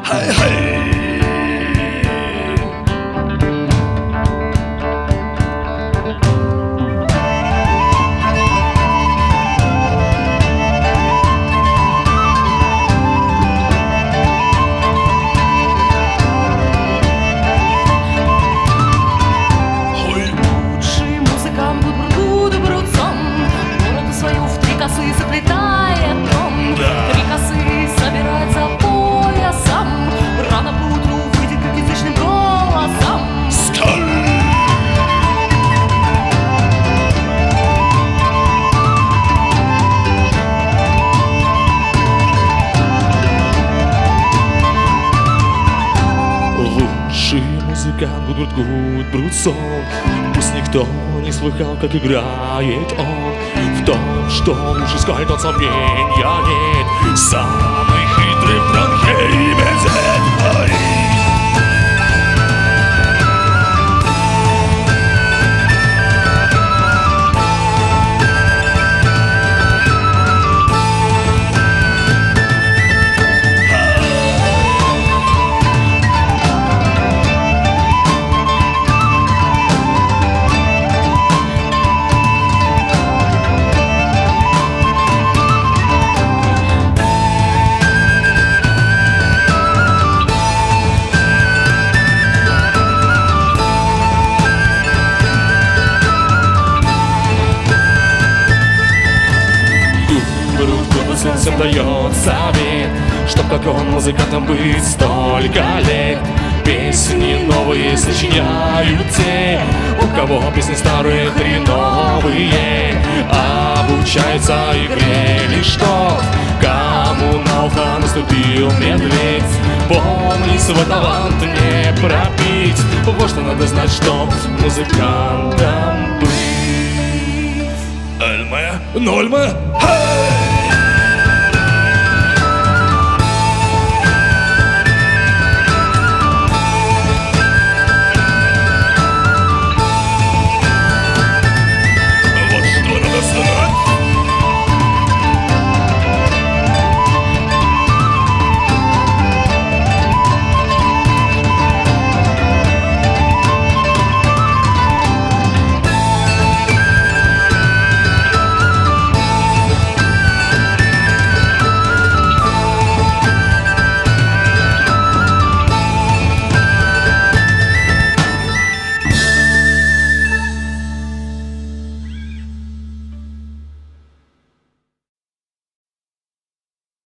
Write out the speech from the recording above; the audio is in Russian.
Заплетает он, три косы собирает за поясом, рано поутру выйдет как язычным голосом. Лучший музыкант Гудбрут Брутсон, пусть никто не слыхал, как играет он. В том, что лучше скальтон, сомнения нет. Самый хитрый Франкей Безет. Всем дает совет, чтоб как он музыкантом быть столько лет. Песни новые сочиняют те, у кого песни старые хреновые. Обучается игре лишь тот, кому на ухо наступил медведь. Помни, свой талант не пропить, вот что надо знать, чтоб музыкантом быть. Ölme, ölme, hey!